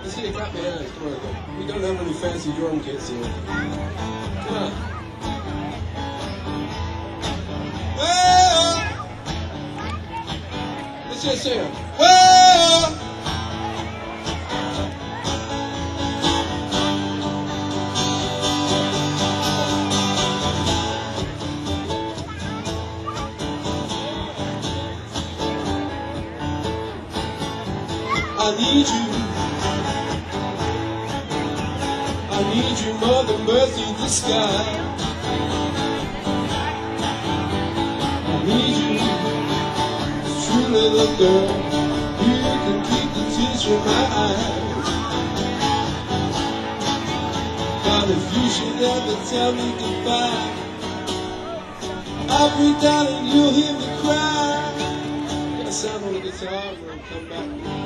see you clap your hands. Come on, we don't have any fancy drum kits here. Come on. Well, let's just sing it. Well, I need you. I need you more than birds need the sky. I need you, true little girl. You can keep the tears from my eyes. But if you should ever tell me goodbye, I'll be down and you'll hear me cry. Get a sound on the guitar and we'll come back.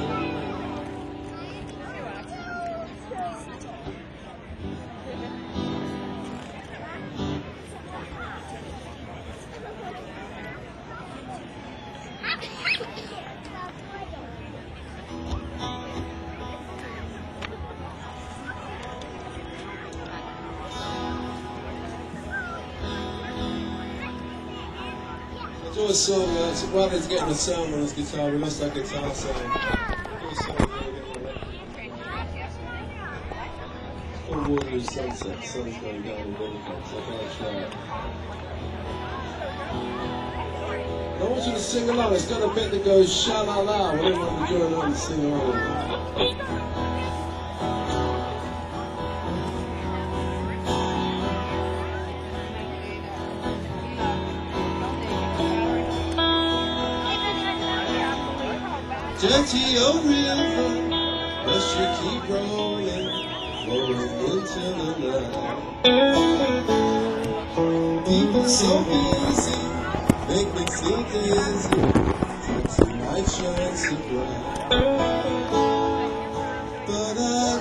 Do a song, while he's getting a sound on his guitar, we lost our guitar sound. Do a song here, it's called Waterloo Sunset, the sun's going down in Liverpool, so I thought I'd try it. I want you to sing along, it's got a bit that goes sha-la-la, when everyone join on and sing along. Dirty old river, but you keep rolling, rolling into the night. People so busy, make me feel dizzy, but tonight shines so bright. But I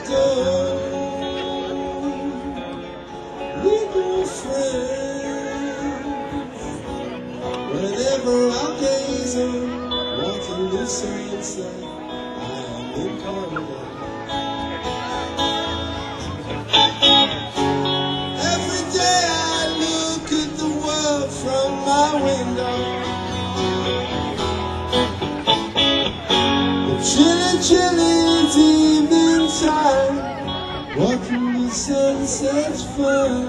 don't need no friends. Whenever I gaze on Waterloo sunset, I am in paradise. Every day I look at the world from my window. The chilly, chilly evening time, Waterloo sunset's fun.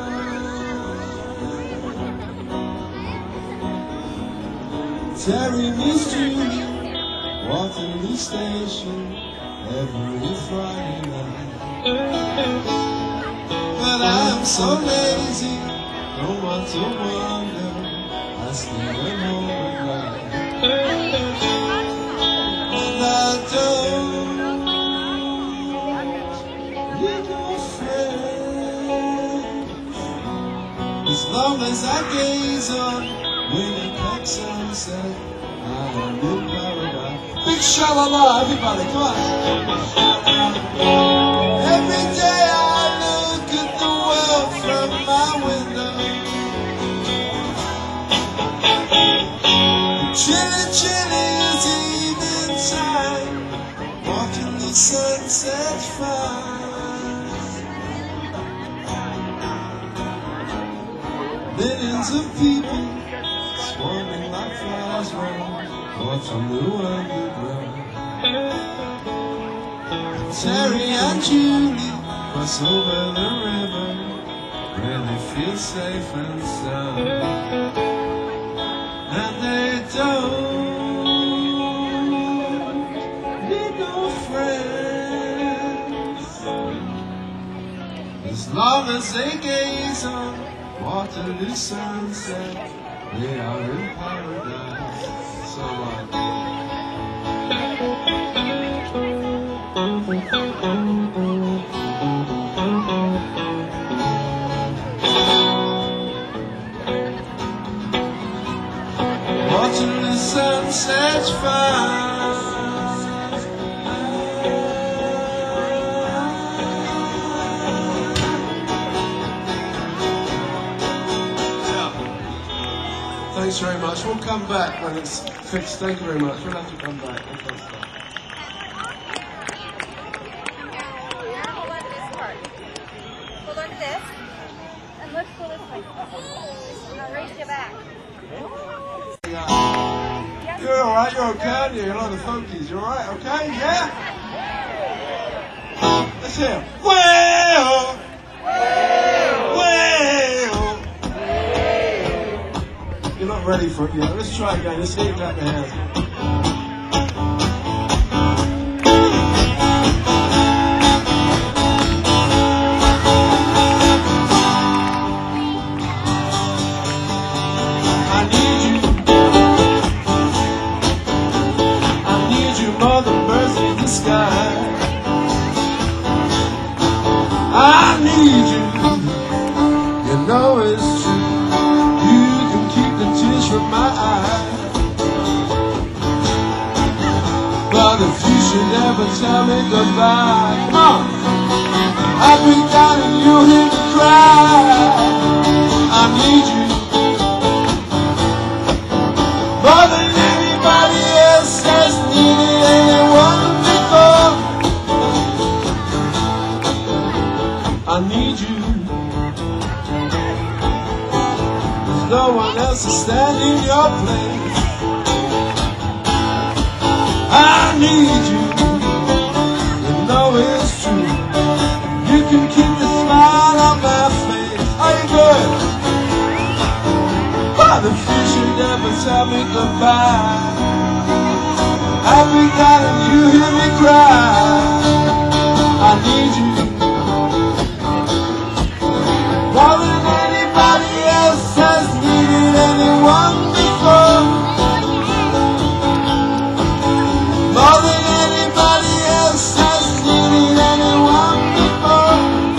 Terry meets Julie, Waterloo Station, every Friday night. But I'm so lazy, don't want to wander, I stay at home at night. And I don't need no friends. As long as I gaze on winning cup sunset, I'm in paradise. Big sha-la-la, everybody, come on. Every day I look at the world from my window. Chilly, chilly as evening time, watching the sunset fire. Millions of people swarming like flies round Waterloo underground. Terry and Julie cross over the river, really feel safe and sound. And they don't need no friends, as long as they gaze on Waterloo sunset, they are in paradise. So Waterloo sunset's fine. Thanks very much. We'll come back when it's fixed. Thank you very much. We'll have to come back. You're all right. You're okay, aren't you? A lot of funkies. You're all right. Okay. Yeah. Let's hear. Well. Well. You're not ready for it yet. Let's try again. Let's get clap your hands. More than birds in the sky. I need you. You know it's true. You can keep the tears from my eyes. But if you should ever tell me goodbye, come on. I'll be down and you'll hear me cry. I need you more than anybody else has needed anyone before. I need you. There's no one else to stand in your place. I need you. You know it's true. You can keep the smile on my face. Are you good? But if you should ever tell me goodbye, I'll be down and you hear me cry. I need you more than anybody else has needed anyone before. More than anybody else has needed anyone before.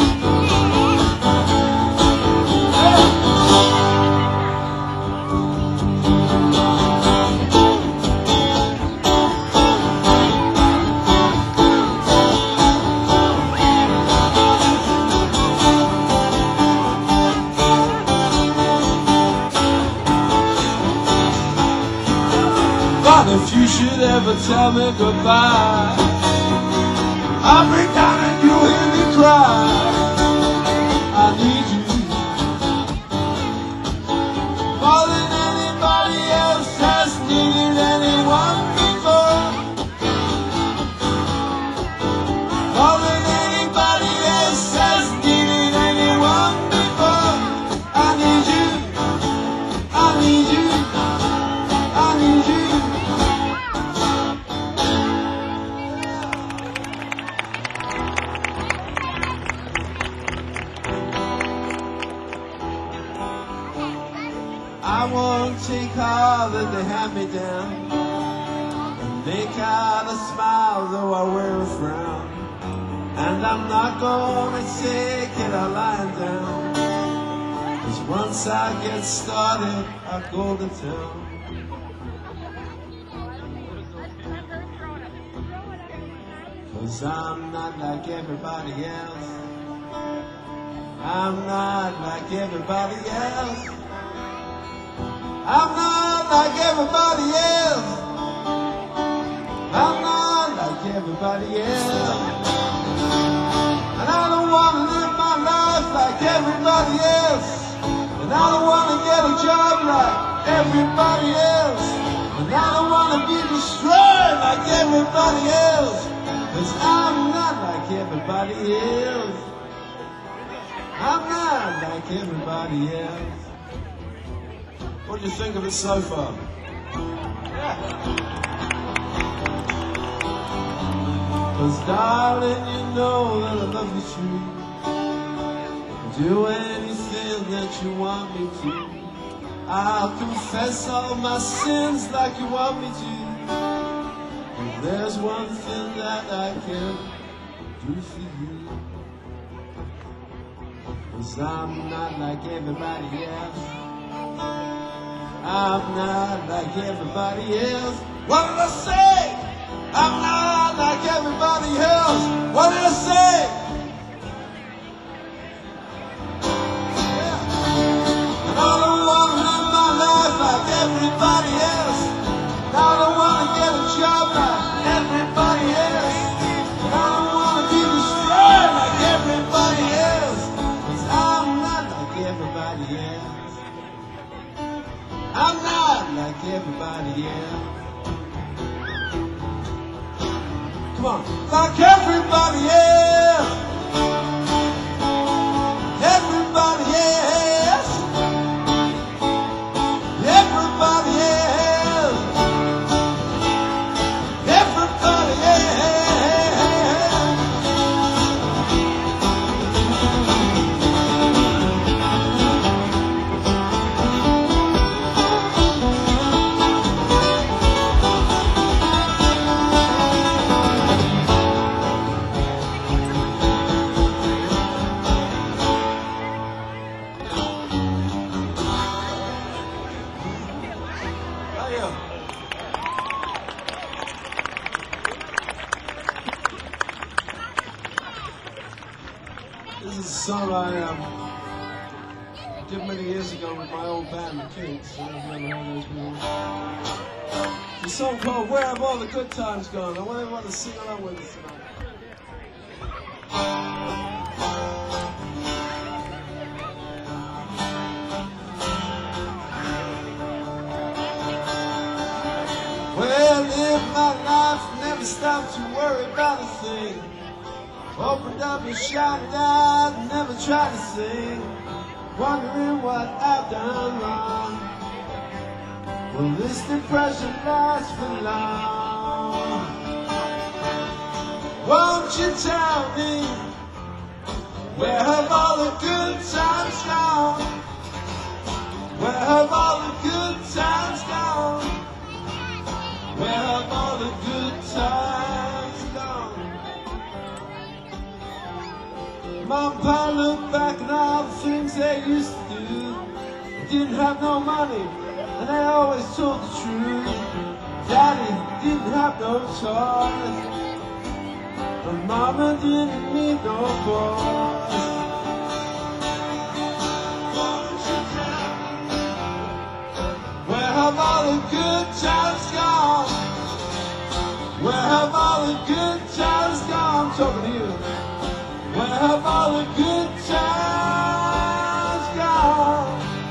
But if you should ever tell me goodbye, I'll break down and you'll hear me cry. I need you more than anybody else has needed anyone before. More than anybody else has needed anyone before. I need you. I need you. I need you. I won't take all that they hand me down and make out a smile though I wear a frown. And I'm not gonna take it all lying down, 'cause once I get started I go to town. Cause I'm not like everybody else. I'm not like everybody else. I'm not like everybody else. I'm not like everybody else. And I don't want to live my life like everybody else. And I don't want to get a job like everybody else. And I don't want to be destroyed like everybody else. 'Cause I'm not like everybody else. I'm not like everybody else. What do you think of it so far? Yeah. 'Cause darling, you know that I love you true. Do anything that you want me to. I'll confess all my sins like you want me to. And there's one thing that I can do for you. 'Cause I'm not like everybody else. I'm not like everybody else. What did I say? I'm not like everybody else. What did I say? Yeah. And I don't want to live my life like everybody else. And I don't want to get a job like everybody else. And I don't want to be destroyed like everybody else. 'Cause I'm not like everybody else. I'm not like everybody else. Come on. Like everybody else. Everybody else. Everybody else. Everybody else. This is a song I did many years ago with my old band, The Kinks. I've never heard those before. It's a song called Where Have All the Good Times Gone? I want everyone to sing along with us tonight. Well, lived my life, never stopped to worry about a thing. Opened up and shouted out, never tried to sing. Wondering what I've done wrong. Will this depression last for long? Won't you tell me, where have all the good times gone? Where have all the good times gone? Where have all the good times gone? Mom and Pa look back at all the things they used to do. They didn't have no money, and they always told the truth. Daddy didn't have no toys, but Mama didn't need no boys. Won't you tell me, where have all the good times gone? Where have all the good times gone? I'm talking to you. Where have all the good times gone?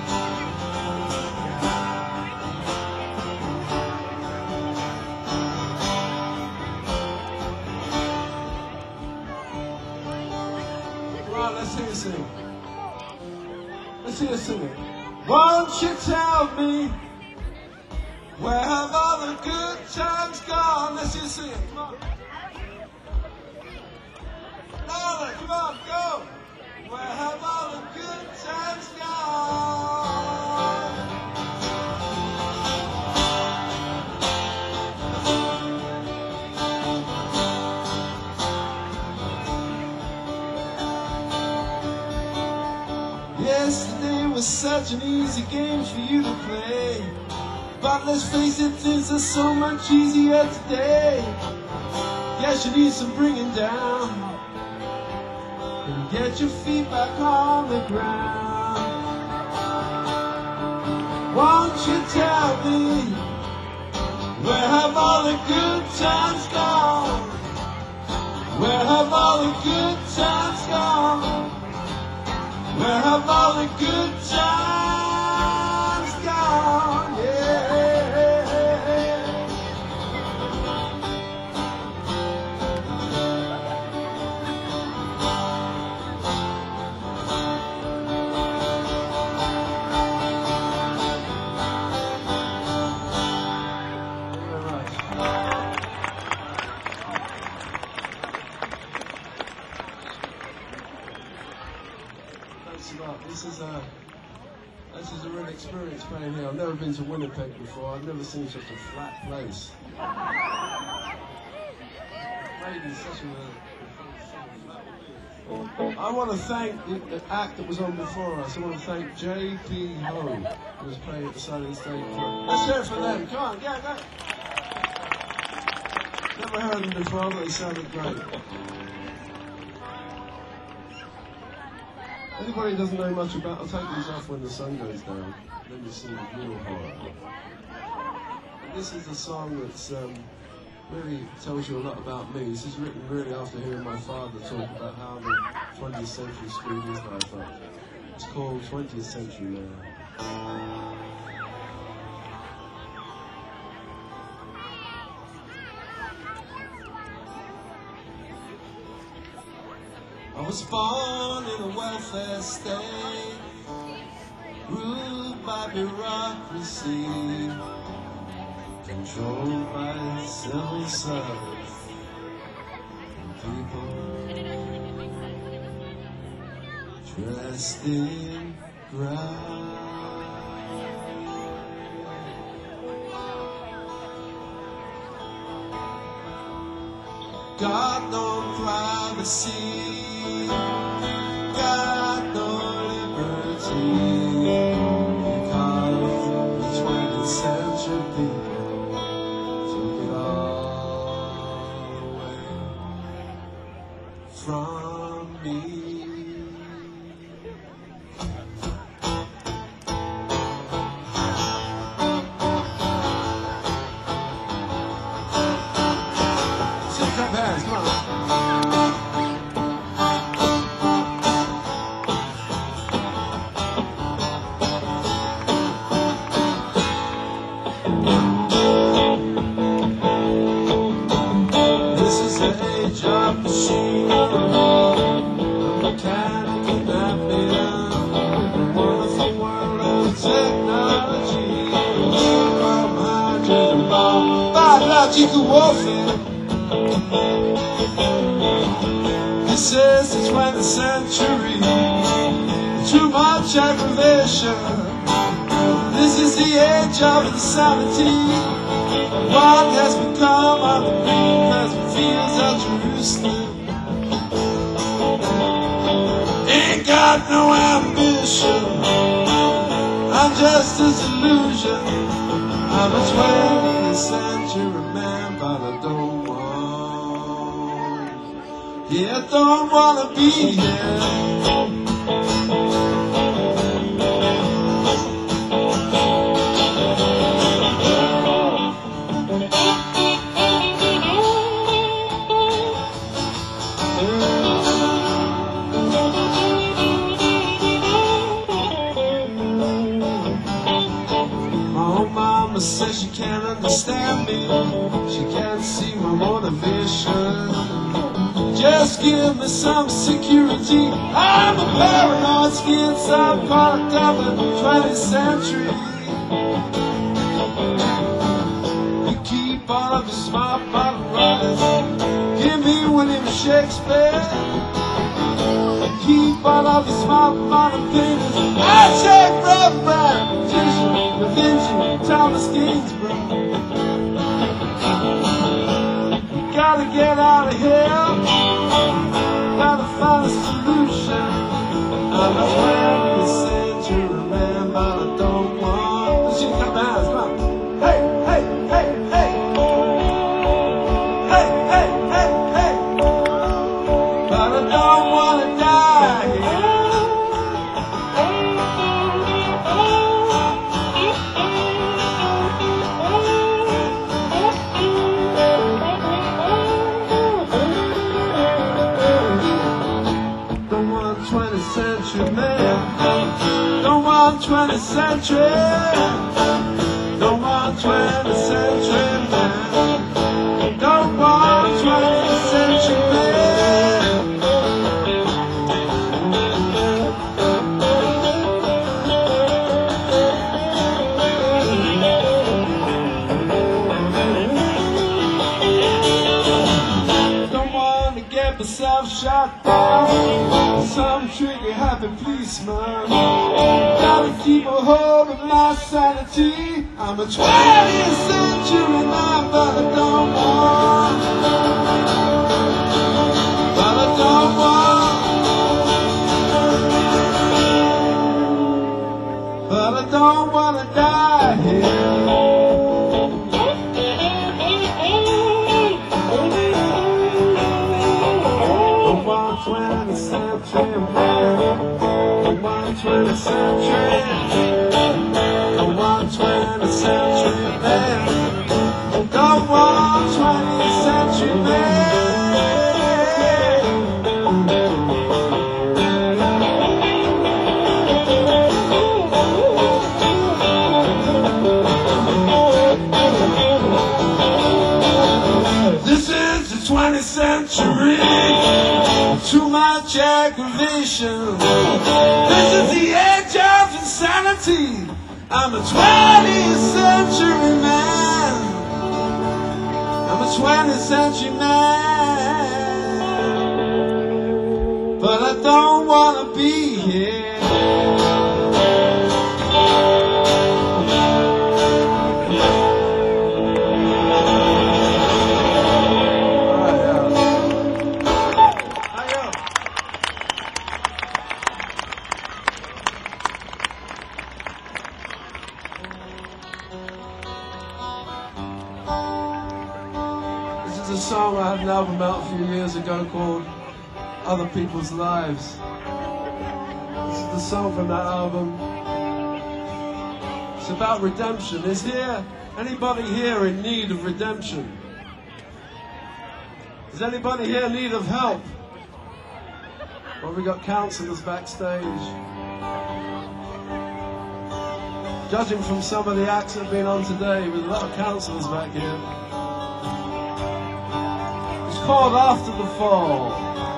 Right, let's hear you sing. Let's hear you sing it. Won't you tell me, where have all the good times gone? Let's hear you sing it. Come on. Come on, go! Where have all the good times gone? Yesterday was such an easy game for you to play. But let's face it, things are so much easier today. Yes, you need some bringing down. And get your feet back on the ground. Won't you tell me, where have all the good times gone? Where have all the good times gone? Where have all the good times gone? Yeah. This is a real experience playing here. I've never been to Winnipeg before. I've never seen such a flat place. I want to thank the act that was on before us. I want to thank J.P. Ho, who was playing at the side of the stage. Let's hear it for them. Come on, go. Never heard them before, but they sounded great. Anybody who doesn't know much about, I'll take these off when the sun goes down. Then you see the real horror. And this is a song that's really tells you a lot about me. This is written really after hearing my father talk about how the 20th century screwed his life up. It's called 20th Century Man. was born in a welfare state, ruled by bureaucracy, controlled by civil service. People dressed in brown. Got no privacy, got no liberty, because the 20th century people took it all away from me. Hands, come on. This is the age of machinery, the mechanic and the wonderful world of technology, from hydrogen bomb, biological warfare. This is the 20th century, too much aggravation. This is the age of insanity. What has become of the green pleasant fields of Jerusalem? Ain't got no ambition, I'm just a delusion. I'm a 20th century man, but I don't want, yeah, I don't wanna be here. Mama says she can't understand me, she can't see my motivation. Just give me some security, I'm a paranoid schizoid product of the 20th century. You keep all of your smart bottom runners, give me William Shakespeare. Keep all of your smart bottom painters, I take Rembrandt, Titian, Da Vinci, Thomas Gainsborough. You gotta get out of here, gotta find a solution. I'm a 20th century man, but I don't want. Let's see, come on, come on. Hey, hey, hey, hey. Hey, hey, hey, hey. But I don't wanna die here. Don't want 20th century man. Don't want 20th century. Don't want 20th century man. Don't want 20th century man. Don't want to get myself shot down, some trigger happy policeman. Gotta keep a hold of my sanity. I'm a 20th century man, but I don't want. But I don't want. But I don't wanna die here. Don't want 20th century man. Don't want 20th century. Don't want 20th century man. Don't want 20th century man. This is the 20th century. Too much much aggravation. This is the age of insanity. I'm a 20th century man. I'm a 20th century man. But I don't want to be here. This is a song I had an album out a few years ago called Other People's Lives. This is the song from that album. It's about redemption. Is here anybody here in need of redemption? Is anybody here in need of help? Well, we got counsellors backstage. Judging from some of the acts that have been on today, with a lot of counsellors back here. It's called After the Fall.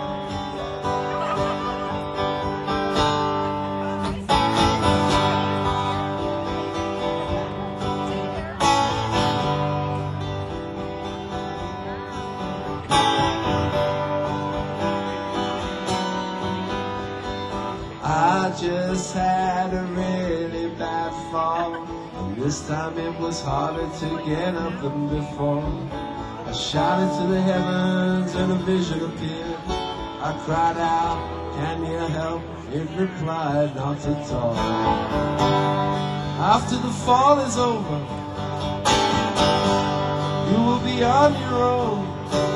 I just had a really bad fall, and this time it was harder to get up than before. I shouted to the heavens and a vision appeared. I cried out, can you help? It replied, not at all. After the fall is over, you will be on your own.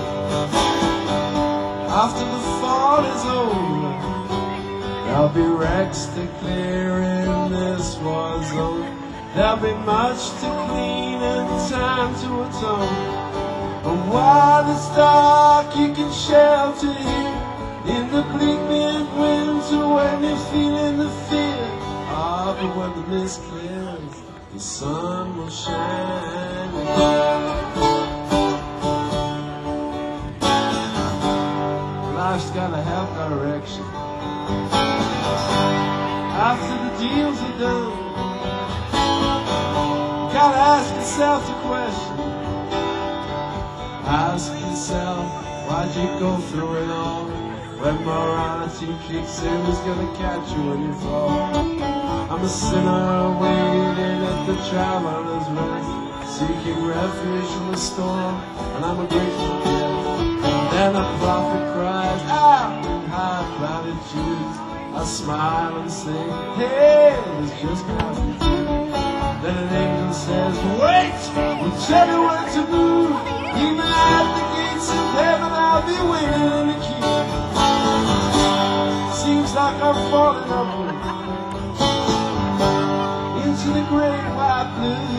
After the fall is over, there'll be wrecks to clear in this war zone. There'll be much to clean and time to atone. But while it's dark, you can shelter here in the bleak midwinter when you're feeling the fear. Ah, but when the mist clears, the sun will shine again. Life's gotta have direction. After the deals are done, you gotta ask yourself the question. Ask yourself, why'd you go through it all? When morality kicks in, who's gonna catch you when you fall? I'm a sinner waiting at the traveler's rest, seeking refuge from the storm, and I'm a grateful gift. And then a prophet cries out in high platitudes. I smile and say, hey, it's just coffee too. Then an angel says, wait, we'll tell you what to do. Even at the gates of heaven, I'll be waiting in the queue. Seems like I'm falling upward into the great white blue.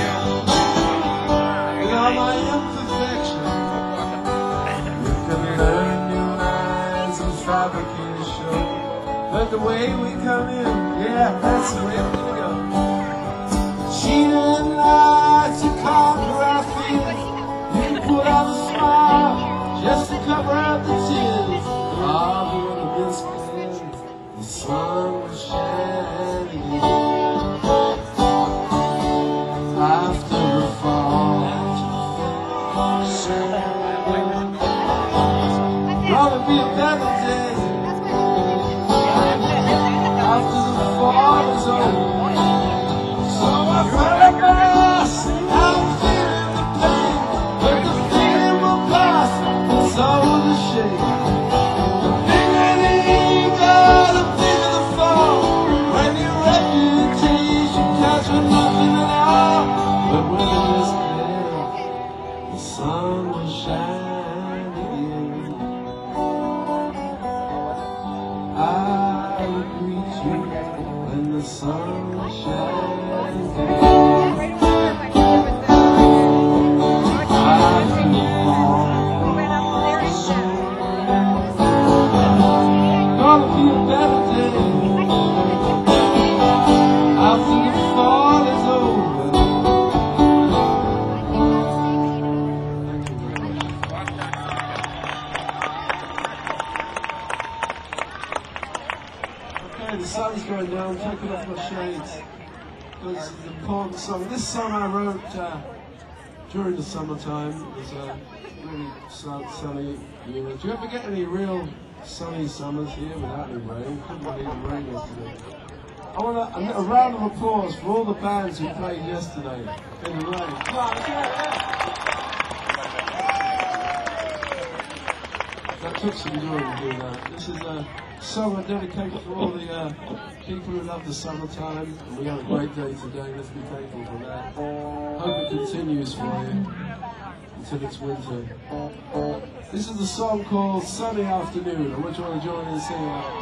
With all my imperfections, you can learn new lines and fabricate a show. But the way we come in, yeah, that's the way we're gonna go. Cheat and lie to conquer our fears. You can put on a smile just to cover up the tears. Ah, but when the mist clears, the sun will shine again. After the fall, gonna be a better day. After the fall is over, so I felt like I'm feeling the pain, but the feeling will pass, it's all the shame. The bigger the eagle, the bigger the fall, when your reputation counts for nothing at all. But when it is clear, the sun will shine again. I'm taking off my shades because it's an important song. This song I wrote during the summertime. It was a really sunny year. Do you ever get any real sunny summers here without any rain? Couldn't believe the rain yesterday. I want a round of applause for all the bands who played yesterday in the rain. Come on, let's do it. That took some doing to do that. This is a song I dedicate for all the people who love the summertime. And we had a great day today. Let's be thankful for that. Hope it continues for you until it's winter. This is a song called Sunny Afternoon. I want you all to join in and sing it.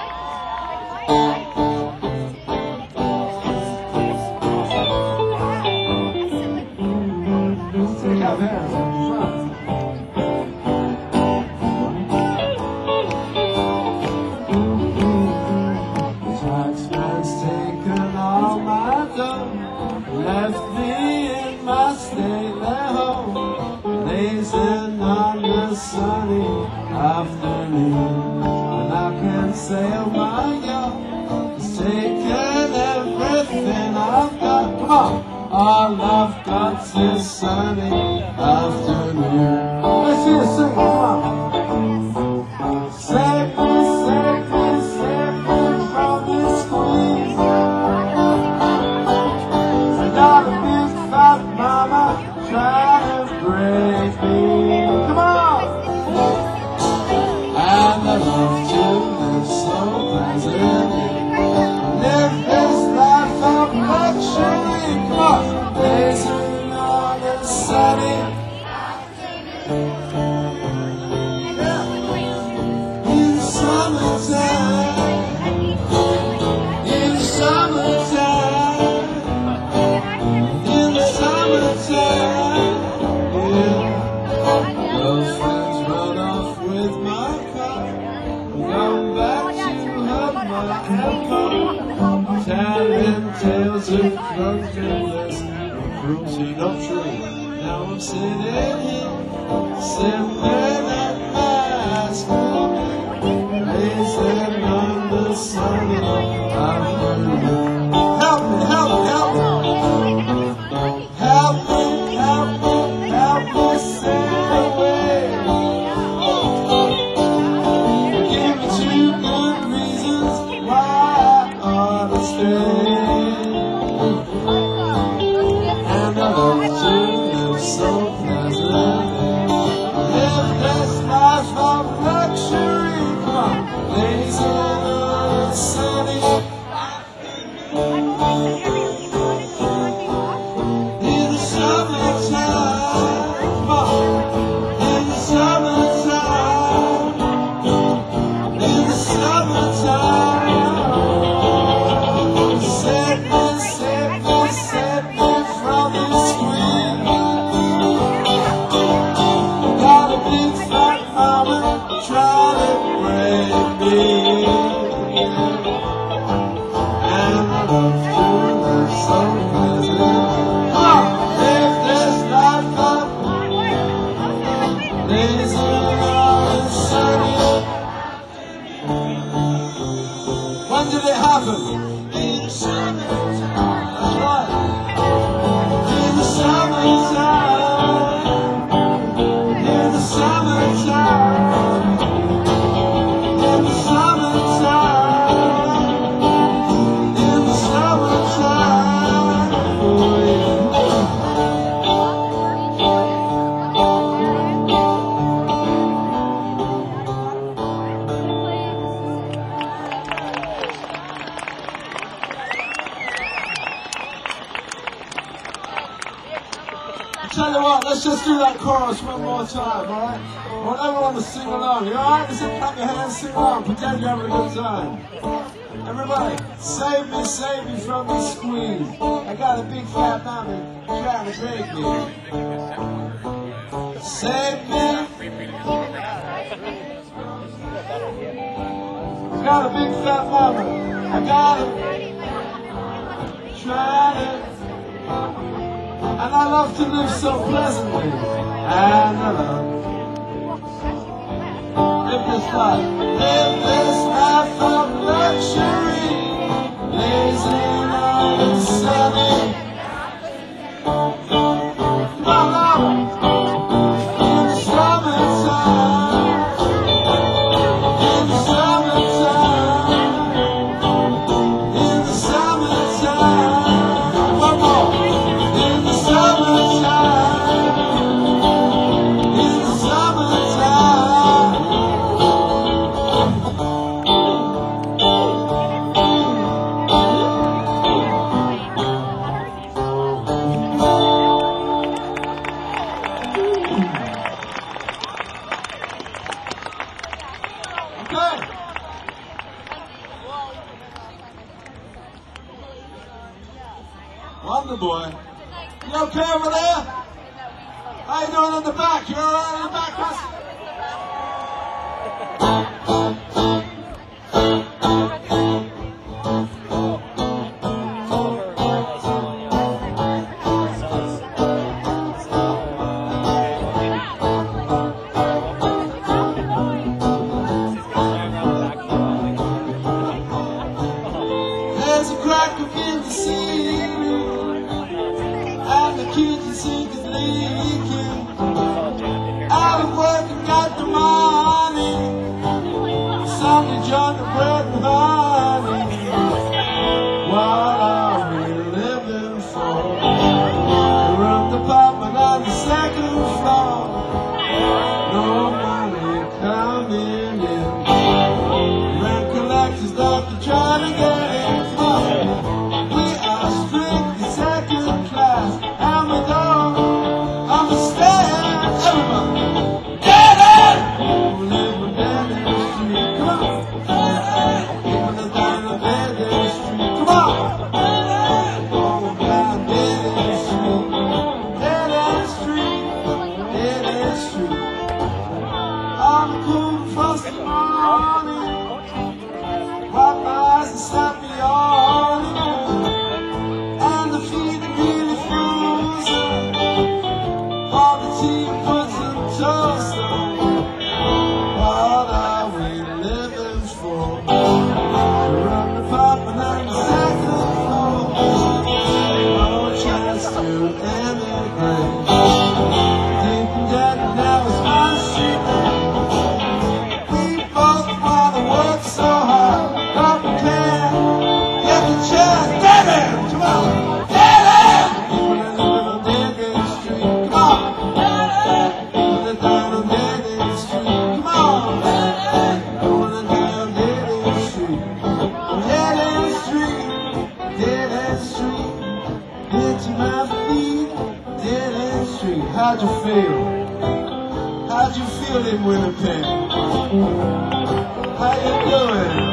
Left me in my stately home, blazing on the sunny afternoon. And I can sail my yacht, it's taken everything I've got. Come on! All I've got is sunny afternoon. Let's hear it sing, come on! Save me from this squeeze. Got a big fat mama trying to break me. Come on! And I love to live so pleasantly, live this life of luxury. Come on! Blazing on the sunny in the summertime, in the summertime. Girlfriends run off with my car, come back to hug my elbow, telling tales of drunkenness and cruelty not true. Now I'm sitting here, sipping at my school, blazing on the sunny afternoon. Help me, help me, help me, help me, help me, help me sail away. Give me 2 good reasons why I ought to stay. And I love to live so pleasantly, live this life of luxury. Come on, blazing on the sunny in the summertime. Come on, in the summertime, in the summertime. Save me from this squeeze. Got a big fat mama trying to break me. And I love to live so pleasant. Live this life up, blazing on the sunny. When did it happen? In the summertime. That's right. In the summertime. In the summertime. In the summertime. In the summertime. Oh, yeah. Tell you what, let's just do that chorus one more time, alright? I want everyone to sing along, you alright? Let's just clap your hands, sing along, pretend you're having a good time. Everybody, save me from this squeeze. I got a big fat mama trying to break me. Save me. I got a big fat mama. I got it. Trying to. And I love to live so pleasantly. And I love live this life of luxury. blazing on the sunny. Come on, love. In the summertime, in the summertime, in the summertime. One more. In the summertime, in the summertime. Okay. Wonder Boy. You okay over there? How you doing in the back? You all right in the back, Russ? There's a crack in the ceiling, and the kitchen sink is leaking. Out of work and got the money, something John the bread and honey. What are we living for? The room department on the second floor, no money coming in. Rent collectors love to try to get it. We are strictly second class, and we don't understand. Everybody, get it! We live on dead end street. Come on, people that die on dead end street. Come on, people that on dead end street, dead end street, dead end street. On the cool frosty morning, wipe my eyes and slap me on it. And the feet are really frozen, all the tea puts and toast on. What are we living for? We're on the apartment on the second floor, no chance to emigrate. Thinking that now is my secret. We both wanna work so hard, but we can't get the chance. Get it! Come on! Get it! People that live on dead end street. Come on! People that die on dead end street. Come on! People that die on dead end street. Dead end street. Dead end street. Into my feet. Dead end street. How'd you feel? How'd you feel in Winnipeg? How you doing?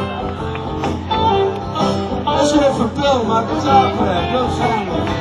Let's hear it for Bill, my guitar player, Bill Sanders.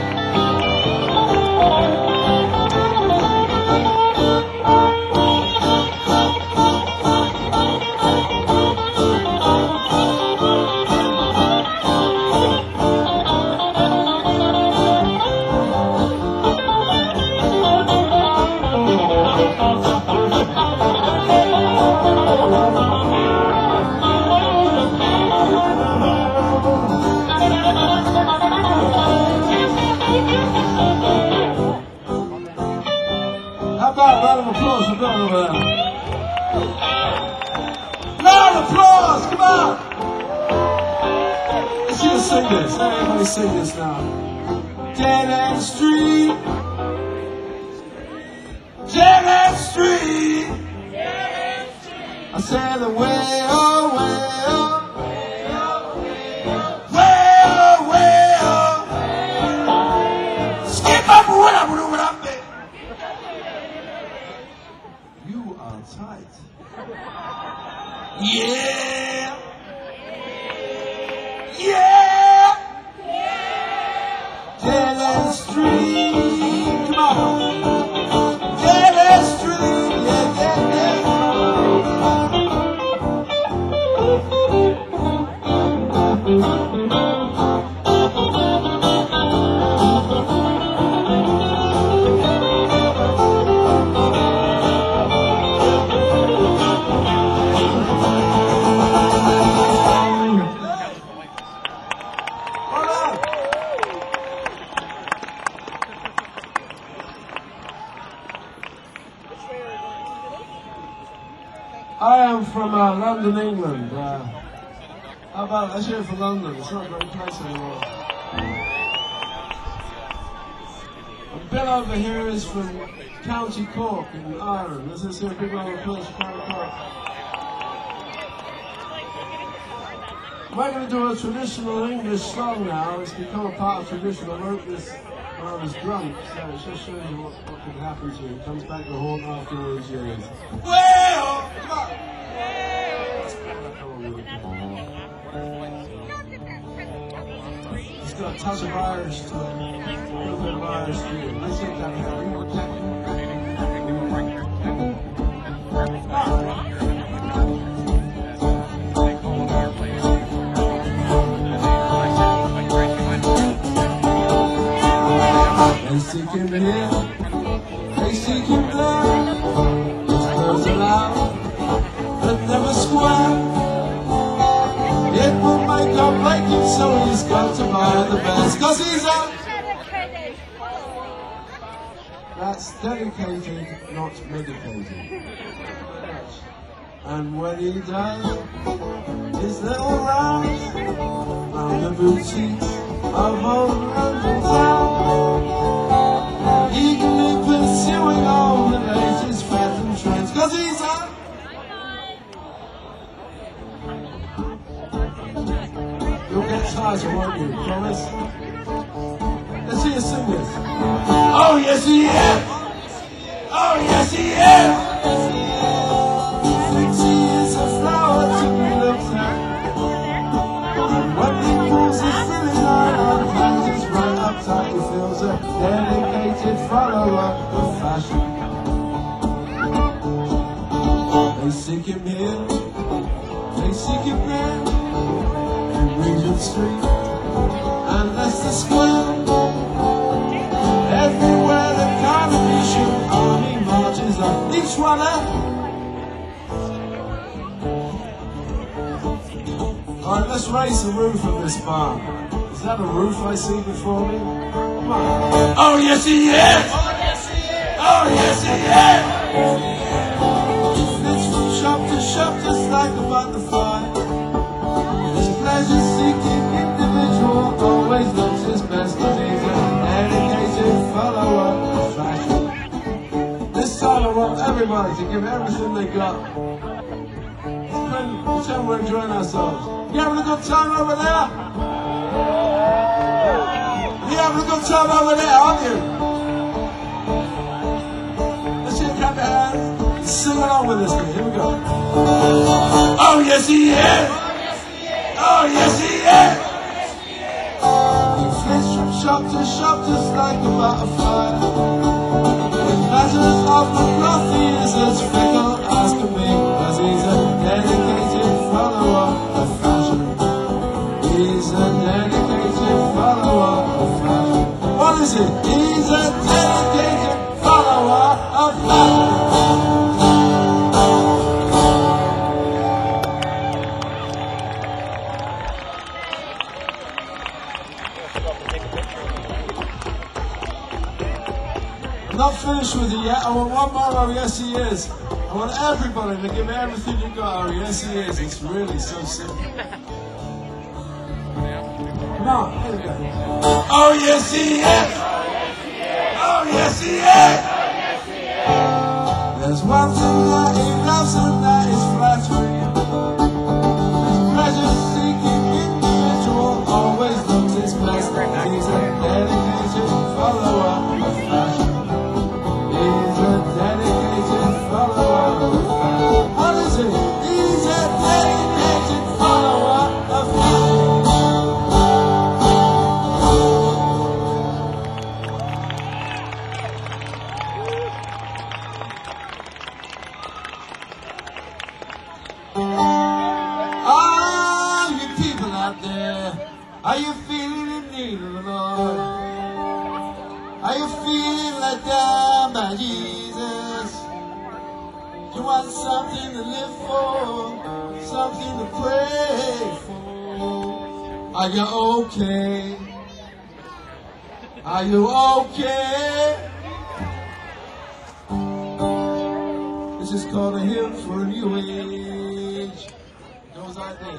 How about a round of applause for Bill over there? Round of applause, come on! Let's hear us sing this. Let everybody sing this now. Dead end street. Dead end street. I said the way, oh, way, oh. You are tight. Yeah. Yeah. Dead end street. Come on. Dead end street. Yeah, yeah, yeah. I am from London, England. How about, let's hear it from London. It's not a great place anymore. And Bill over here is from County Cork in Ireland. Let's hear a big round of applause for County Cork. We're going to do a traditional English song now. It's become a part of tradition. I wrote this when I was drunk, so it just shows you what can happen to you. It comes back to haunt after all these years. Well, come on! It's got a touch of Irish to it. A little bit of Irish to it. Let's take that here. They seek him here, they seek him there. His words are loud, but never square. It will make or break him, so he's got to buy the best. Cause he's a... That's dedicated, not medicated. And when he does his little rounds round the boutiques of old London town, eagerly pursuing all the latest fashion trends, cause he's a... You'll get tired, won't you? Promise? Let's hear you sing this. Oh yes he is! Oh yes he is! He is a flower to be looked at. And when he pulls his silly line on, hands is right up tight, he feels a dedicated follower of fashion. They seek him here, they seek him there, in Regent Street and Leicester Square. Everywhere the Carnation Army marches on, each one Alright, let's raise the roof of this bar. Is that a roof I see before me? Come on. Oh yes he is! Oh yes he is! Oh yes he is! He flits from shop to shop just like a butterfly. This pleasure-seeking individual always looks his best, and he's a dedicated follower of fashion. This time I want everybody to give everything they got. Pretend we're enjoying ourselves. You having a good time over there? You having a good time over there, aren't you? Let's see you clap your hands. Sing along with us, here we go. Oh yes he is! Oh yes he is! He flits from shop to shop just like a butterfly. The pleasures of the cloth he is as fickle as can be, cause he's a dedicated follower of fashion. He's a dedicated follower of fashion. What is it? He's a dedicated follower of fashion. I'm not finished with it yet. I want one more. Oh yes he is. I want everybody to give me everything you got. Oh yes he is. It's really so simple. Come on, here we go. Oh yes he is! Oh yes he is! There's one thing that he loves and that is flattery. His pleasure-seeking individual always looks his best. He's a dedicated follower of fashion. He's a dedicated follower of fashion. What is it? He's a dedicated follower of fashion. All you people out there, are you feeling in need of the Lord? Are you feeling let down by Jesus? You want something to live for, something to pray for. Are you okay? Are you okay? It's is called a hymn for a new age. It goes like this.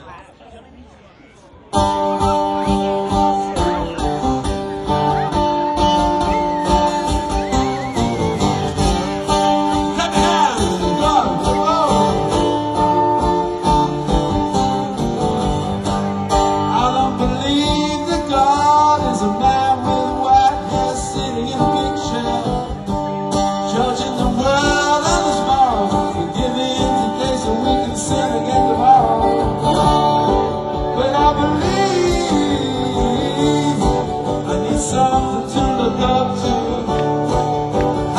Something to look up to. I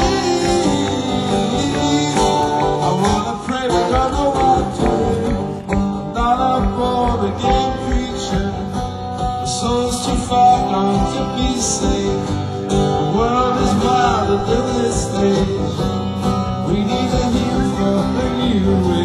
believe I wanna pray, but don't know what to do. I'm not a born again preacher. My soul's too far gone to be saved. The world is wild at this stage. We need a hero for a new way.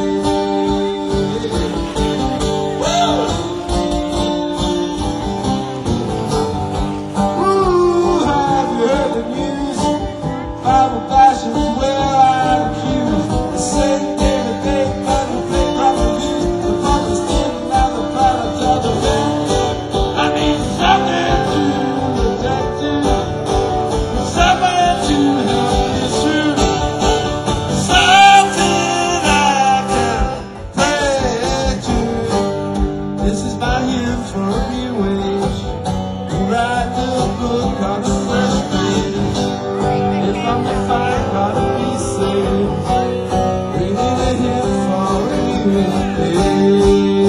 This is my hymn for a new age. We write the book on the first page. If I'm to find how to be saved, we need a hymn for a new age.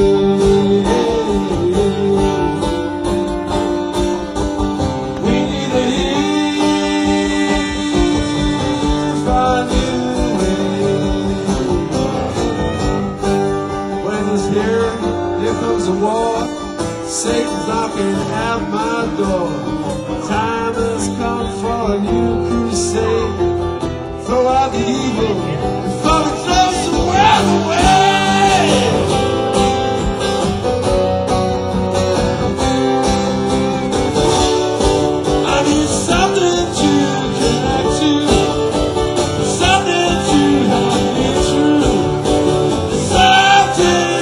We need a hymn for a new age. When it's here comes a war, Satan's knocking at my door. Time has come for a new crusade. Throw out the evil before we throw some world away. I need something to connect to, something to help me through, something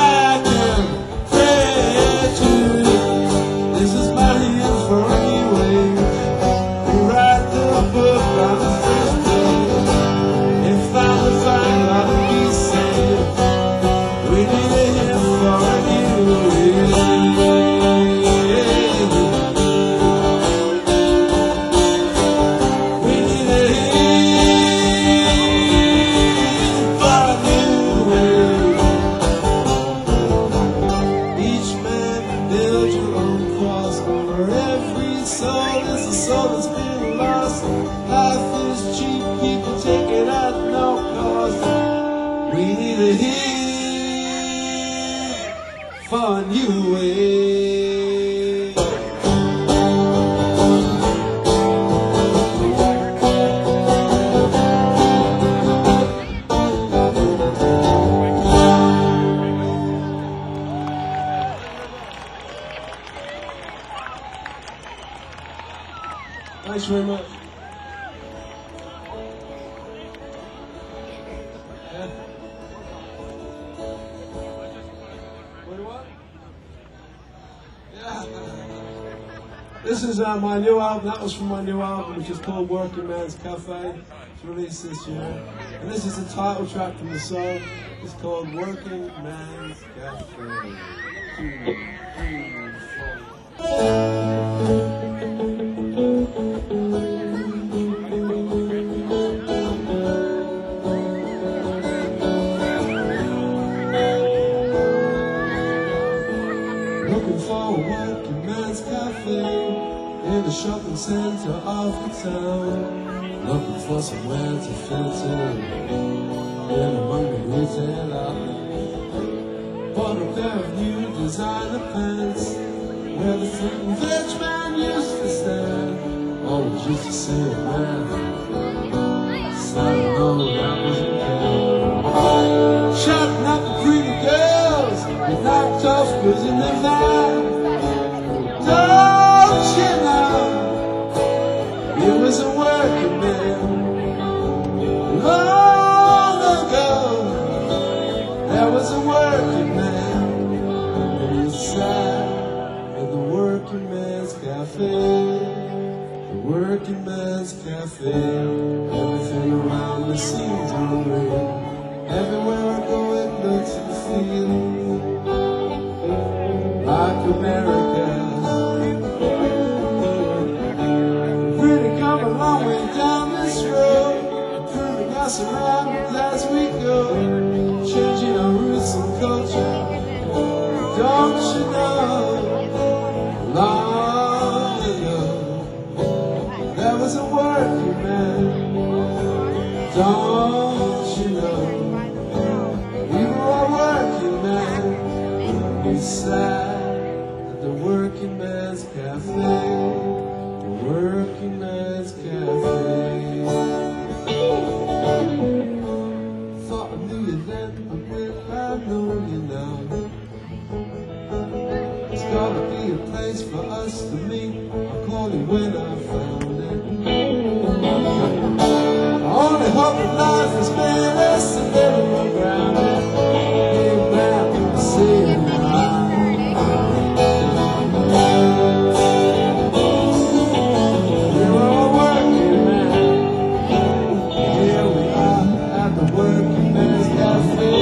soul that's been lost. Life is cheap, people take it at no cost. We need a hymn for a new way. Thanks very much. Yeah. What? Yeah. This is my new album. That was from my new album, which is called Working Man's Cafe. It's released this year. And this is the title track from the song. It's called Working Man's Cafe. 2, 3, 4. Looking for a working man's cafe in the shopping center of the town. Looking for somewhere to filter in among the retail outlets. Bought a pair of new designer pants where the fruit and veg man used to stand. Always used to say, man, so I know that wasn't good. Shouting at the pretty girls with knocked off goods in their van. Don't you know, he was a working man. Oh, Everything around me seems unreal. Everywhere I go it looks and feels like America. Really come a long way down this road, proving us around as we go, changing our roots and culture. Don't you know, long ago there was a working man. Don't you know, we were a working man. We sat at the working man's cafe, the working man's cafe. Thought I knew you then, but will I know you now? It's gotta be a place for us to meet. I'll call you when I found it. I only hope that life has made us a little more grounded. Came back and saying we were a working man. Here we are at the working man's cafe.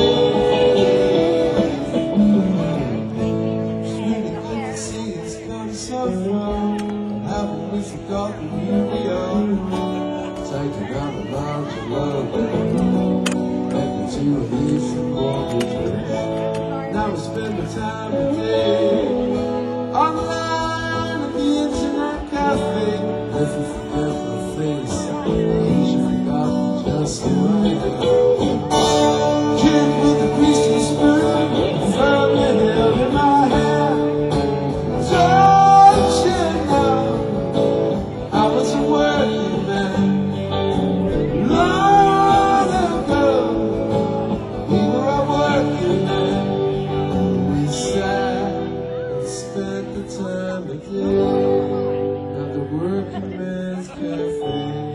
It's really good to see it's come so far. Haven't we forgotten who we are? Taking out a large love, making to release from mortgages. Now we spend the time of day online at the internet cafe. If we forget my face, you forgotten just who I am. Kid with a Christian spirit, firmly held in my hand. Don't you know, I was a working man. Long ago, we were a working man. We sat and spent the time of day at the working man's cafe.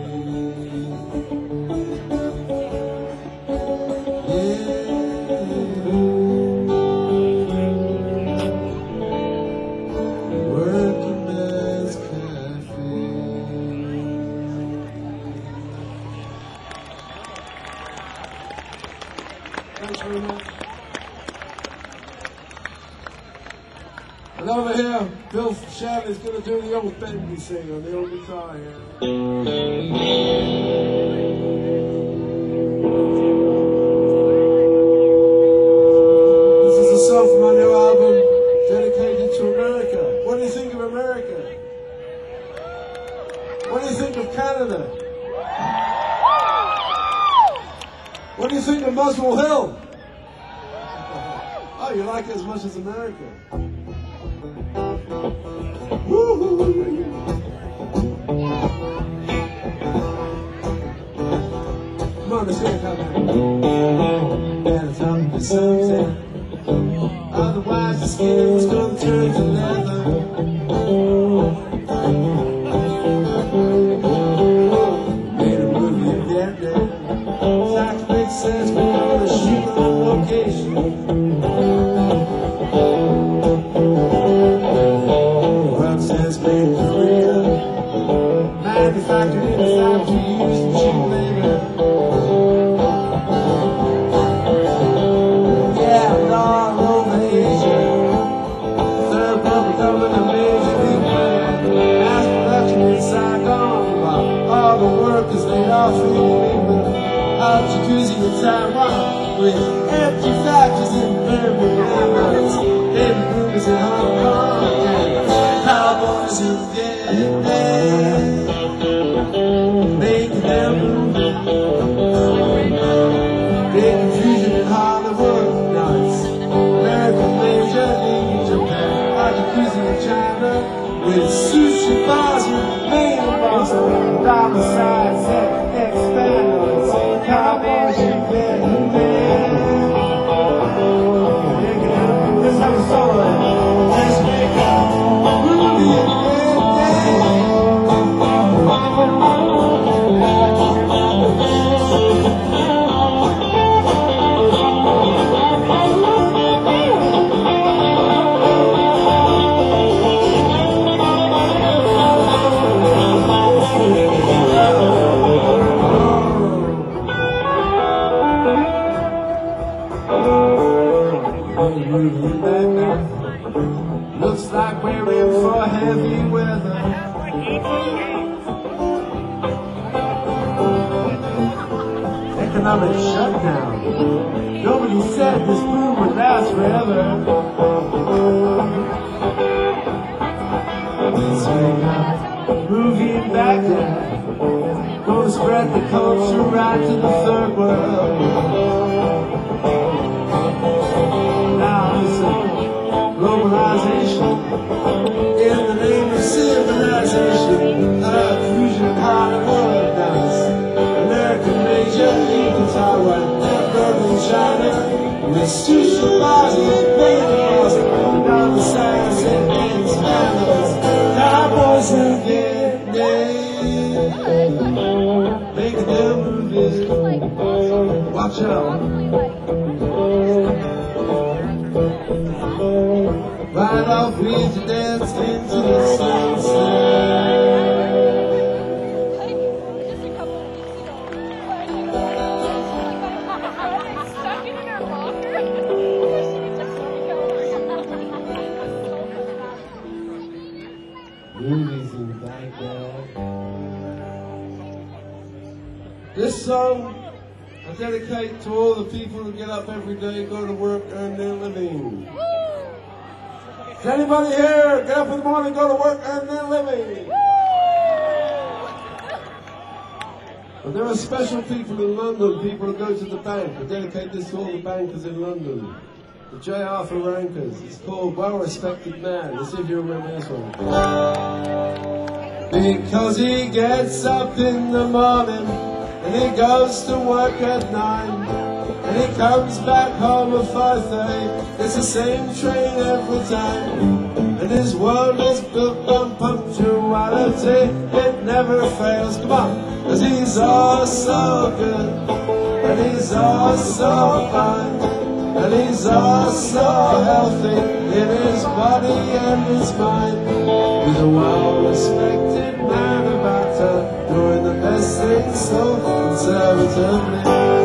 Yeah. Working man's cafe. Thanks very much. And over here, Bill Shanley's going to do the old Bendy thing on the old guitar here. This is a song from my new album dedicated to America. What do you think of America? What do you think of Canada? What do you think of Muswell Hill? Oh, you like it as much as America? Woo-hoo. Come on, let's get it out there. And it's up to sunset. Otherwise, the skin was gonna turn to leather. Made a movie of that day. That makes sense, we're gonna shoot on location. Work says made in Korea, manufactured in the factories and cheap labor. Yeah, and all over Asia. Third world becoming a major league player. Mass production in Saigon, while all the workers laid off in England. Out Jacuzzi in Taiwan, with empty factories in Birmingham, baby boomers in Hong Kong, and cowboys in Vietnam, making their move. Big confusion in Hollywood, now it's American Major League in Japan, out Jacuzzi in China, with sushi bars in Maine and Boston, dollar signs that expand on its cowboys in Vietnam. Let's have a solo. Let's make a movie in Vietnam. economic shutdown. Nobody said this boom would last forever. Let's make a movie in Baghdad. Gonna spread the culture right to the third world. Now listen, globalization in the name of civilization. Fusion Hollywood does. American major in Taiwan, Berlin, China, institutionalizing millionaires, dollar signs and scandals, cowboys and Vietnam, making their movies. Watch out. Right off with you dance into the sunset. Movies in Baghdad. This song I dedicate to all the people who get up every day, go to work, earn their living. Is anybody here get up in the morning, go to work, earn their living? But there are special people in London, people who go to the bank. I dedicate this to all the bankers in London. The J. Arthur Rankers. It's called Well Respected Man. Let's see if you remember this one. Because he gets up in the morning and he goes to work at 9 and he comes back home at 5:30. It's the same train every time. And his world is built on punctuality. It never fails. Come on. 'Cause he's all so good and he's all so fine. And he's all so healthy in his body and his mind. He's a well-respected man about town, doing the best things so conservatively.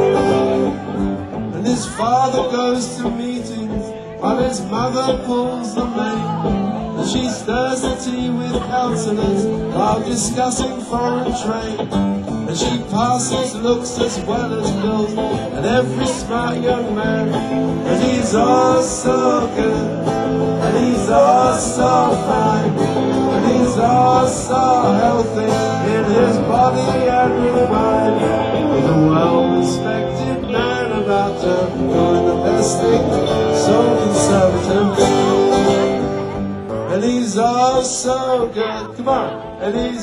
And his father goes to meetings while his mother pulls the main. And she stirs the tea with counsellors while discussing foreign trade. And she passes looks as well as bills at every smart young man. And he's all so good, and he's all so fine, and he's all so healthy in his body and his mind. He's a well-respected man about town, doing the best thing, so conservative. And he's all so good, come on, and he's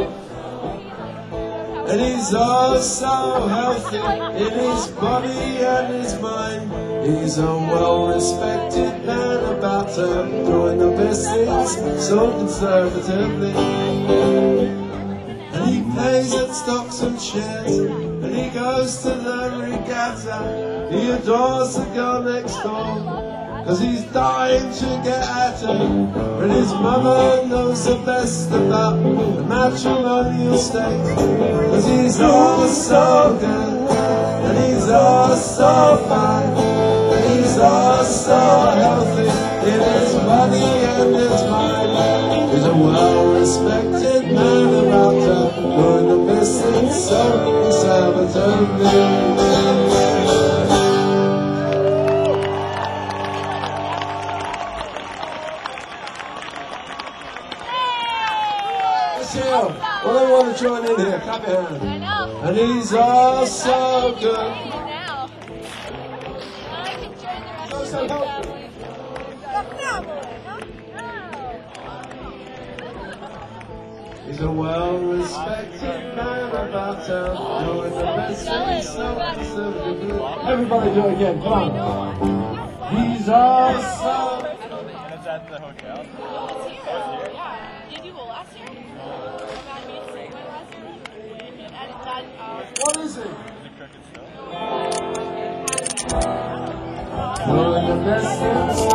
all so healthy in his body and his mind. He's a well-respected man about town, doing the best things so conservatively. And he plays at stocks and shares, and he goes to the regatta. He adores the girl next door, 'cause he's dying to get at her. And his mother knows the best about the matrimonial state. 'Cause he's all so good, and he's all so fine, and he's all so healthy in his body and his mind. He's a well-respected man about town, doing the best things so conservatively. Well, I want to join in here. Clap your hands. I know. And he's all so good. He's a well-respected man about town, doing the best things so conservative. Everybody do it again. Come on. He's all so. Is that the hotel? Did you go last year? What is it? Is it crooked still? Doing the best things so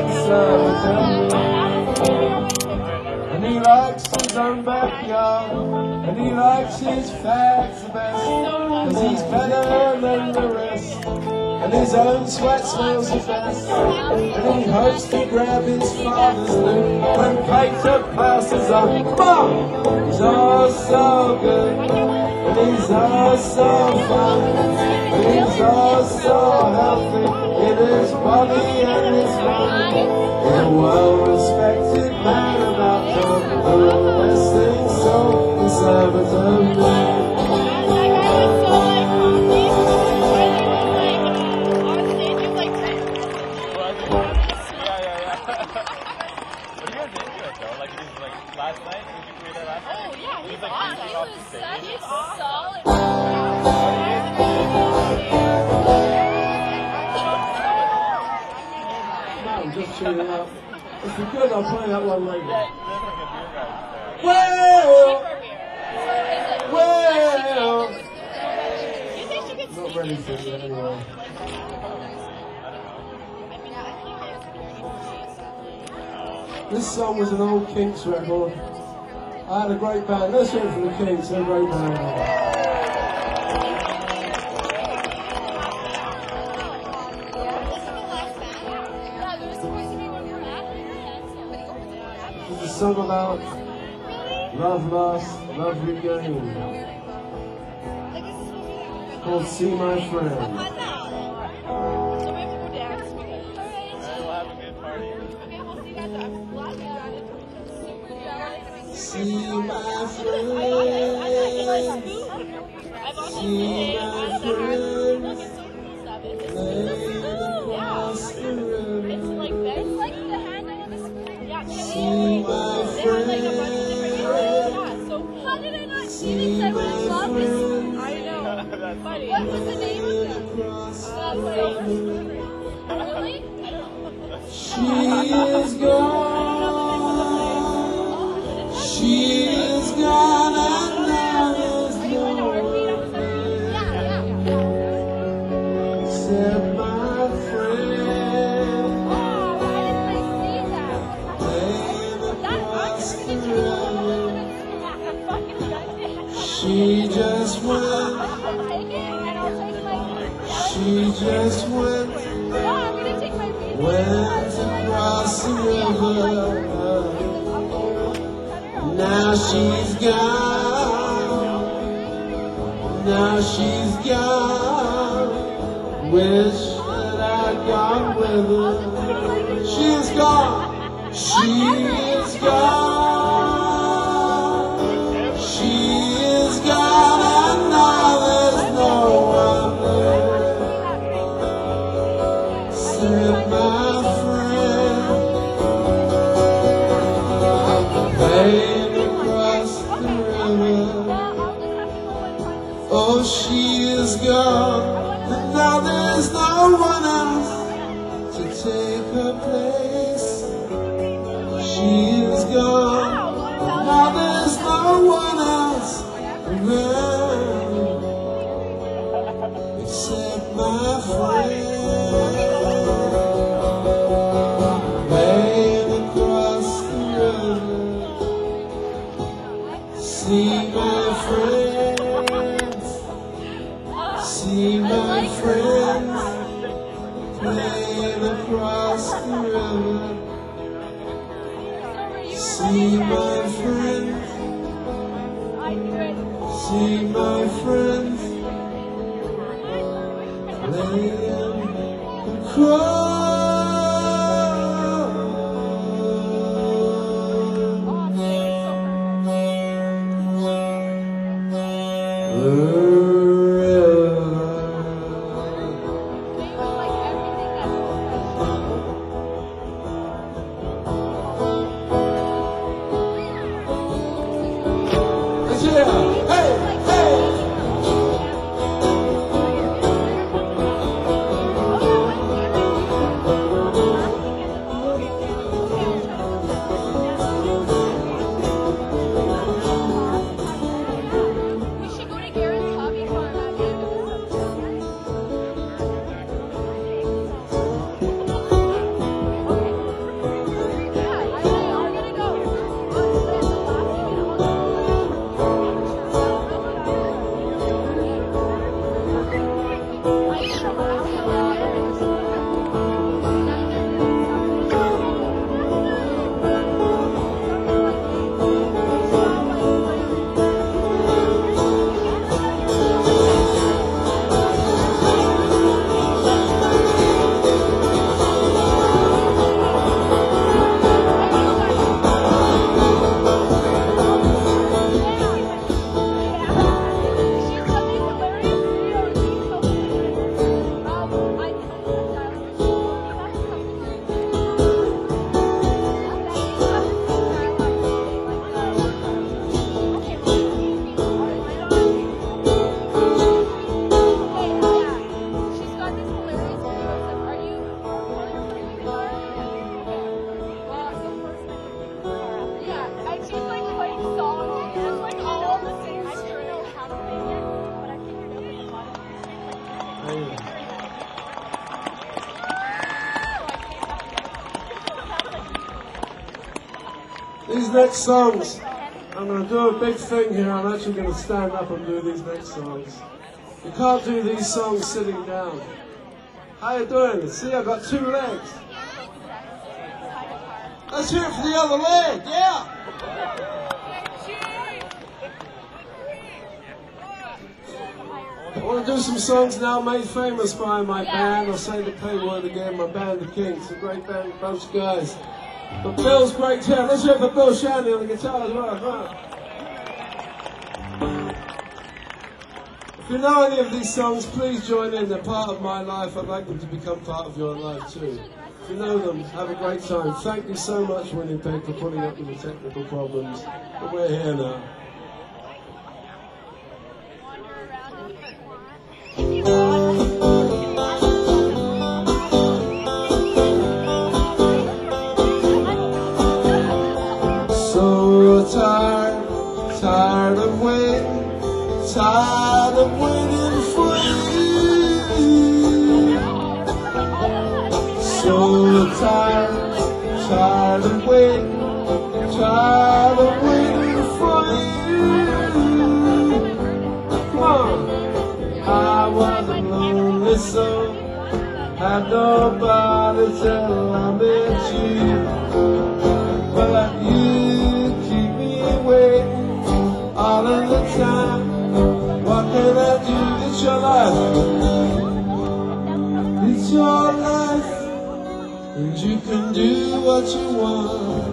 conservative. And he likes his own backyard, and he likes his fags the best, 'cause he's better than the rest. and his own sweat smells the best, and he hopes to grab his father's loot when Peter passes on. Mom! He's all so good, and he's all so fun, and he's all so healthy in his body and his mind. A well-respected man about town, the best thing so conservative. Last night? Did you play there last night? Oh, yeah, He's he's like awesome. jumping He off was the such stage. a solid. I'm just tuning out. If you could, I'll play that one later. There's like a beer guy there. Well, Well, well. you think she could Not sneak ready in? for it anyway. This song was an old Kinks record. I had a great band. Let's hear it for the Kinks. They're a great band. It's a song about love lost, love regained. Called See My Friend. So we have to go dance. We'll have a good party. Okay, we'll see you guys after. We'll have to See my friend. I've also See seen my it. friend. Look, it's so cool stuff. It's Laying across the river. It's like this. It's like the handle on the screen. Yeah, See my they have like a bunch of different friend. Yeah, so cool. How did I not see See this? I my would have loved this. friend. I know. That's Funny. What was the name of it? Across Really? She is gone. She is gone, and now there's no one except my friend. Laying across the river. She just went. She just went across the river. Now she's gone. Now she's gone. Wish that I'd gone with her. She is gone. She is gone. She is gone, and now there's no one there except my friend. Laying across the river. Oh, she is gone, and now there's no one else to take her place. She is gone, and now there's no one else around except my friend. Laying across the river. See my friends. See my friends. Playing across the river. See my friends. See my friends. Playing across. Amen. These next songs, I'm going to do a big thing here. I'm actually going to stand up and do these next songs. You can't do these songs sitting down. How you doing? See, I've got two legs. Let's hear it for the other leg, yeah! I want to do some songs now made famous by my band. I'll say the K word again, my band, The Kings. It's a great band, bunch of guys. But Bill's great too. Let's hear it for Bill Shandy on the guitar as well. Come on. If you know any of these songs, please join in. They're part of my life. I'd like them to become part of your life too. If you know them, have a great time. Thank you so much, Winnipeg, for putting up with the technical problems. But we're here now. So tired, tired of waiting, tired of waiting for you. So tired, tired of waiting, tired of waiting for you. Come on. I was a lonely soul, had nobody till I met you. But you keep me waiting all of the time. What can I do? It's your life. It's your life. And you can do what you want.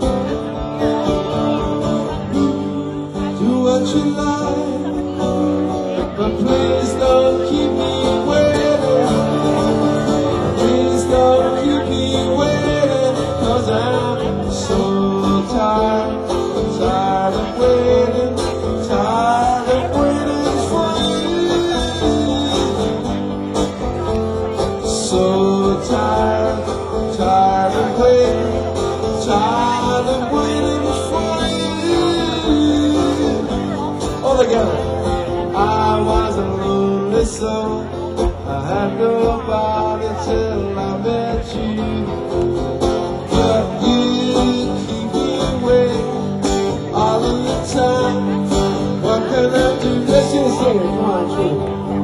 Do what you like. But please don't keep me waiting. Please don't keep me waiting. 'Cause I'm so tired, tired of waiting, tired of waiting for you. So tired, tired of waiting, tired of waiting for you. All together. I was a lonely soul, I had nobody till I met you. But you keep me waiting all of the time. What can I do? Let's just sing it, come on, true.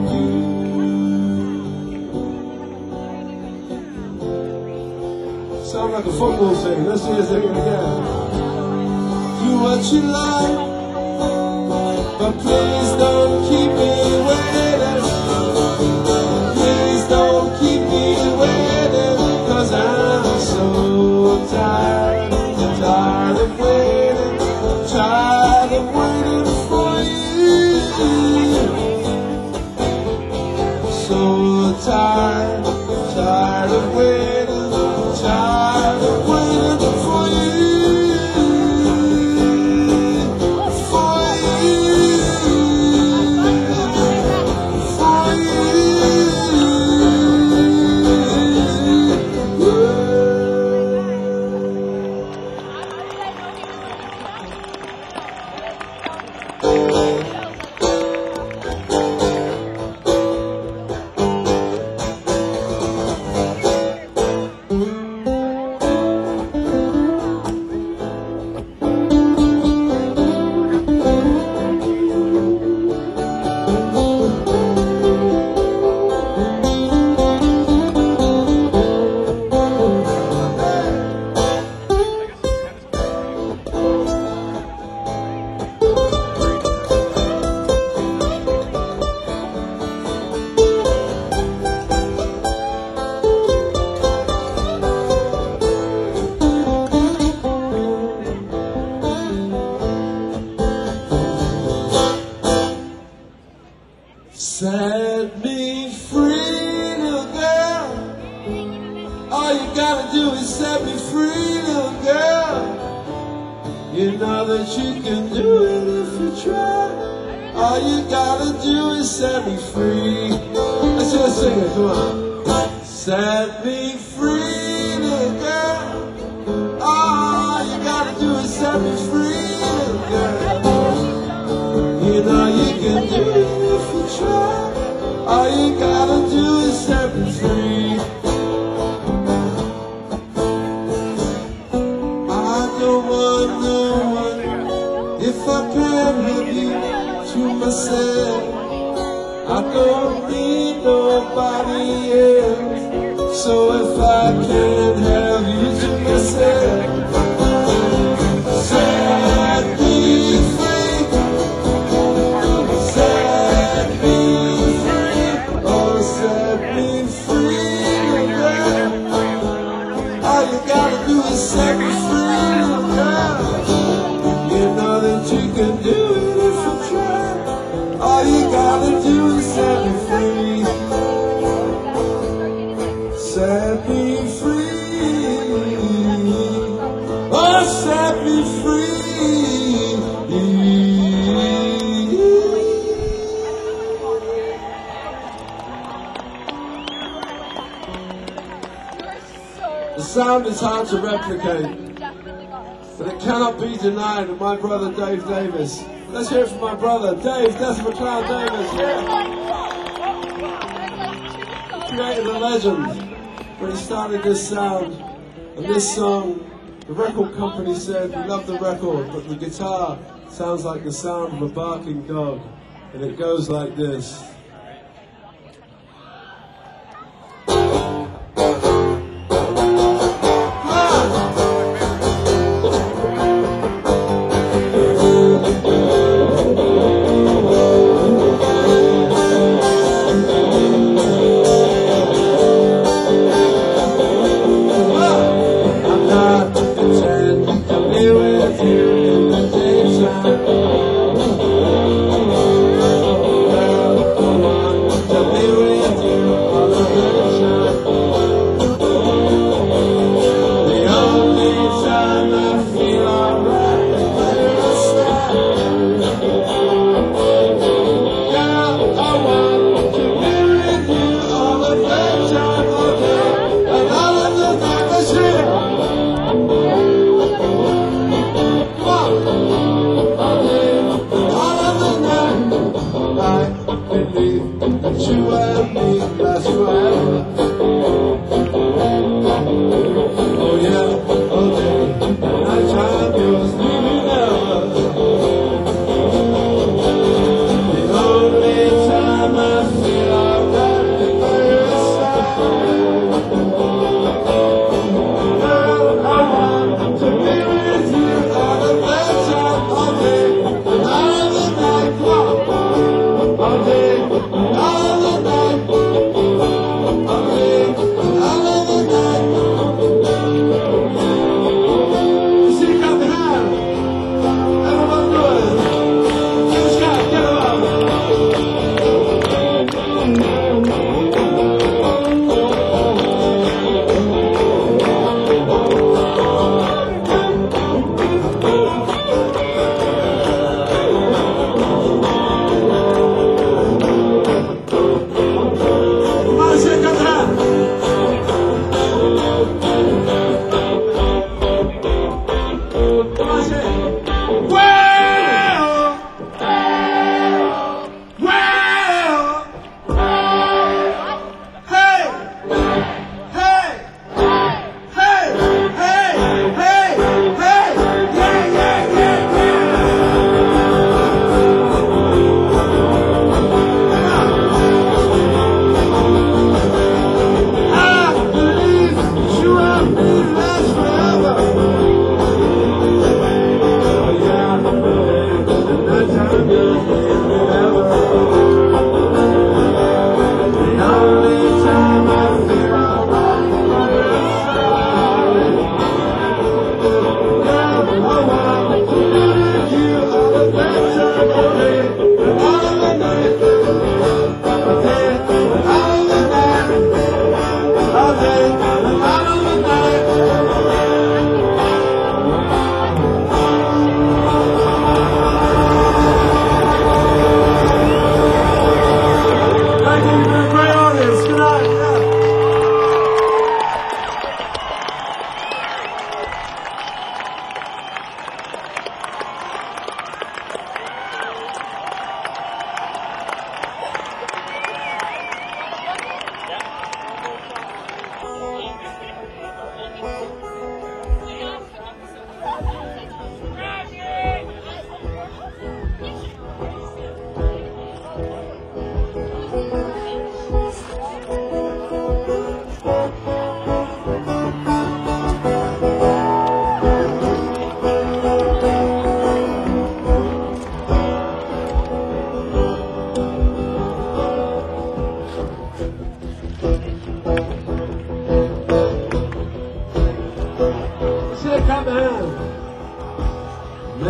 You sound like a football team, let's just sing it again. Do what you like. But please don't keep me waiting. Please don't keep me waiting. 'Cause I'm so tired, tired of waiting, tired of waiting for you. So tired, tired of waiting, tired of waiting for you. Set me free, little girl. All you gotta do is set me free, little girl. You know that you can do it if you try. All you gotta do is set me free. Let's just sing it, come on. Set me free, little girl. All you gotta do is set me free, little girl. You know you can do it if you try. All you gotta do is don't need nobody else. So if I can't have you to myself, set me free, set me free, oh set me free, girl. All you gotta do is set me free, girl. You know that you can do it if you try. All you gotta do is set me free. Set me free. Oh, set me free. The sound is hard to replicate, but it cannot be denied of my brother Dave Davis. Let's hear it from my brother Dave, Death McCloud Davis. Yeah. Created a legend when he started this sound and this song. The record company said we love the record, but the guitar sounds like the sound of a barking dog, and it goes like this.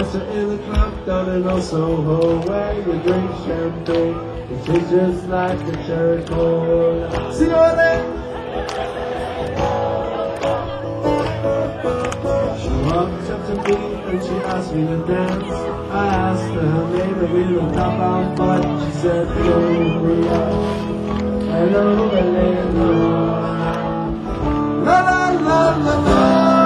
boys are in the club down in Old Soho where you drink champagne. It tastes just like a cherry cola. See you later. She walked up to me and she asked me to dance. I asked her her name and we looked up our butt. She said, hello, hello, hello. La la la la la.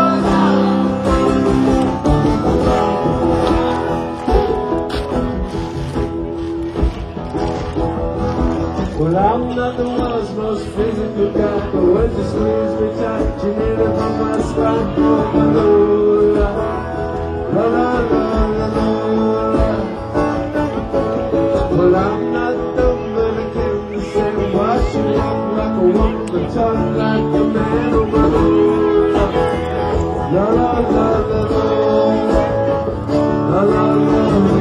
Well, I'm not the world's most physical guy, but when she squeezed me tight, she nearly broke my spine. Oh, la la la la la la. Well, I'm not dumb, but I came to say, why she walk like a woman, but talk like a man. Oh, la la la la la la la la la.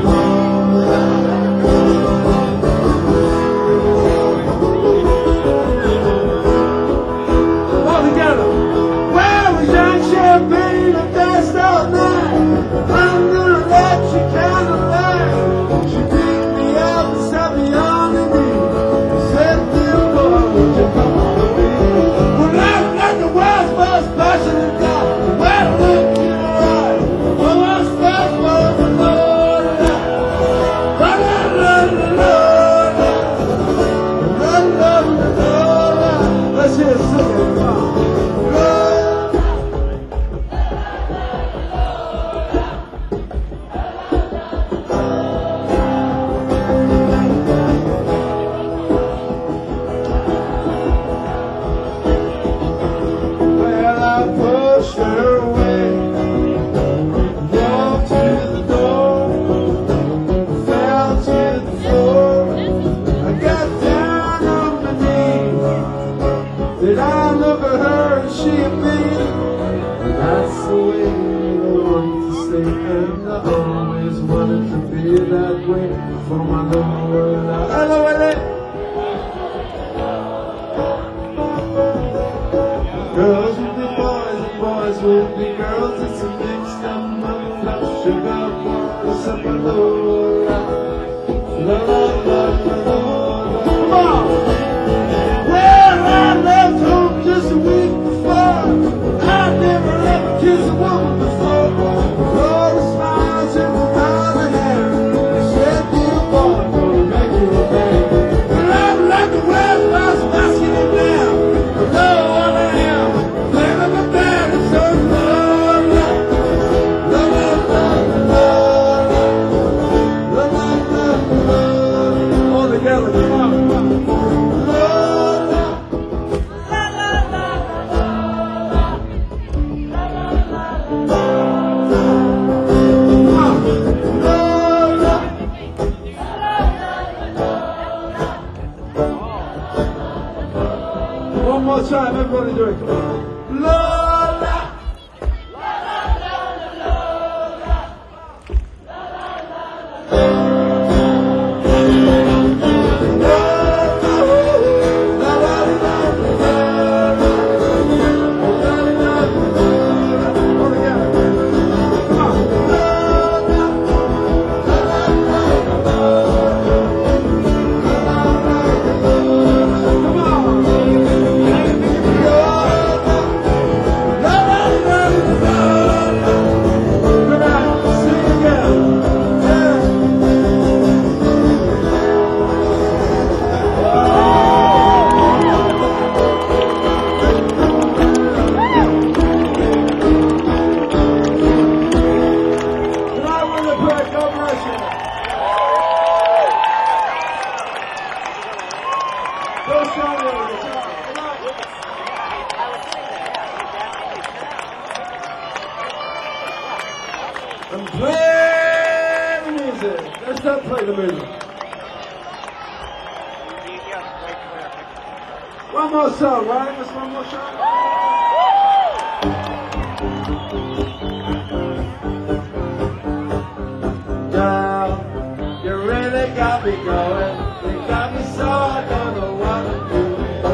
Did I look at her and she at me? That's the way I want to stay, and I always wanted to be that way for my little world. Hello, hello. Girls will be boys and boys will be girls. It's a mixed up motherfucker, sugar, water, simple, la la la la la. Come on. Just a week before, I never ever kissed a woman before. All the smiles and the diamond hair, they said, dear boy, I'm gonna make you a man. But I'm like the West Coast basket it down. I know what I am, living my bed and so love, love, love, love, love, love, love. All together, come on, come on. One more time, everybody do it, come on. Lola! And play the music. Let's not play the music. One more song, right? Just one more song. Girl, you really got me going. You got me so I don't know what to do.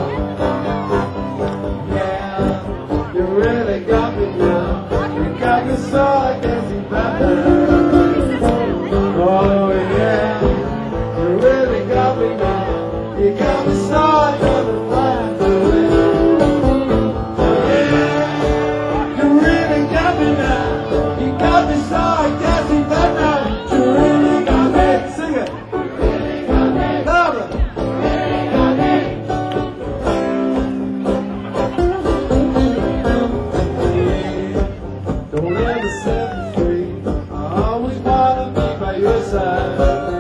Yeah, you really got me now. You got me so I can't see better. got me started flying away. Yeah, you really got me now. You got me started dancing that night. You really got me. Sing it. Louder. Don't ever set me free. I always wanna be by your side.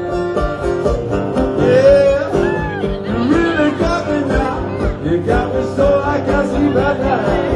Yeah, you really got me now. You got me so I can't sleep at night.